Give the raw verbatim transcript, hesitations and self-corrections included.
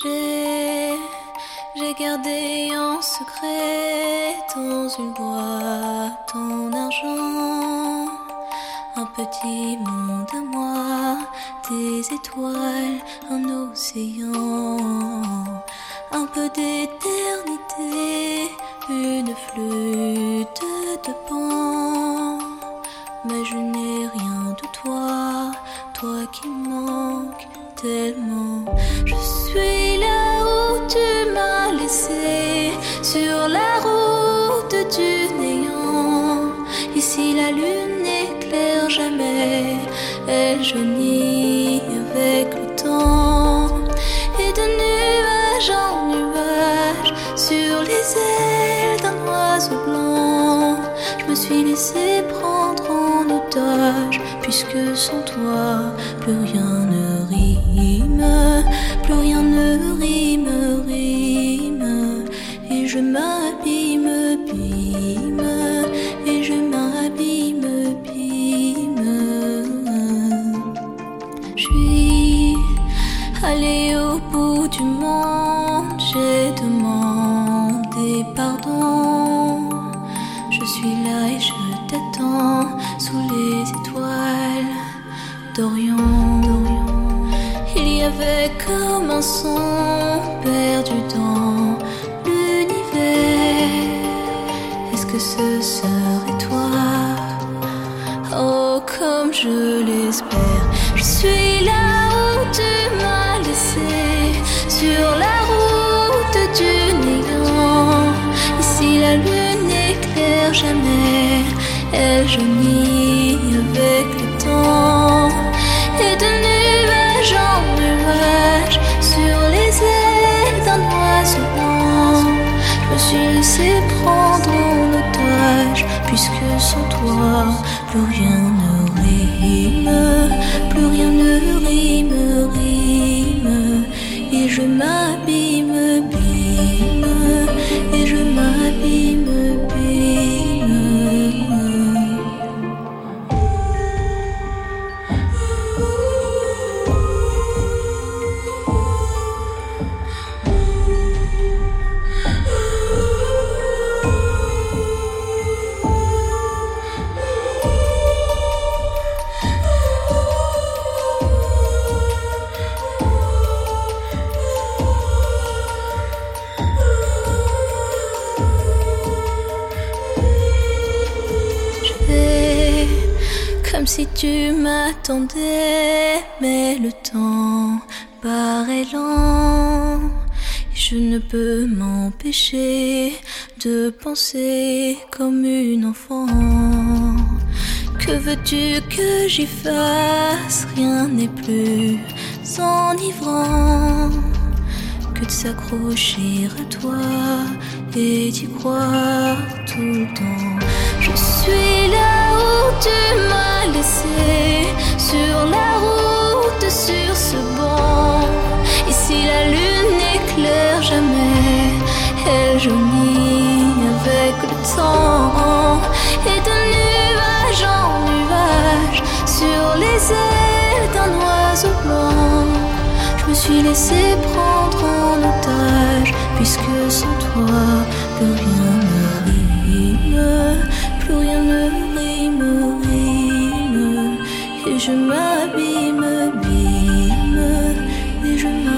J'ai, j'ai gardé en secret dans une boîte en argent un petit monde à moi, des étoiles, un océan, un peu d'éternité, une flûte de pan. Mais je n'ai rien de toi, toi qui manques tellement. Je suis là où tu m'as laissé, sur la route du néant. Ici la lune n'éclaire jamais, elle jaunit avec le temps. Et de nuage en nuage, sur les ailes d'un oiseau blanc, je me suis laissé prendre en otage, puisque sans toi, plus rien ne rime, plus rien ne rime, rime. Et je m'abîme, bîme, et je m'abîme, bîme. Je suis allée au bout du monde, j'ai demandé pardon. Je suis là et je t'attends sous les étoiles d'Orient. Il y avait comme un son perdu dans l'univers. Est-ce que ce serait toi? Oh, comme je l'espère. Je suis là où tu m'as laissé, sur la route du néant. Ici la lune n'éclaire jamais, elle jaunit avec le temps. Et de nuage en nuage, sur les ailes d'un oiseau blanc, je me suis laissé prendre en otage, puisque sans toi, plus rien ne rime, plus rien ne rime, rime. Et je m'abîme, bîme, et je m'abîme, bîme. Comme si tu m'attendais, mais le temps paraît lent. Et je ne peux m'empêcher de penser comme une enfant. Que veux-tu que j'y fasse? Rien n'est plus enivrant que de s'accrocher à toi et d'y croire tout le temps. Je suis là où tu m'as laissé, sur la route, sur ce banc. Ici la lune n'éclaire jamais, elle jaunit avec le temps. Et de nuage en nuage, sur les ailes d'un oiseau blanc, je me suis laissé prendre en otage, puisque sans toi, plus rien ne rime, plus rien ne rime, rime. Et je m'abîme, bîme, et je m'abîme.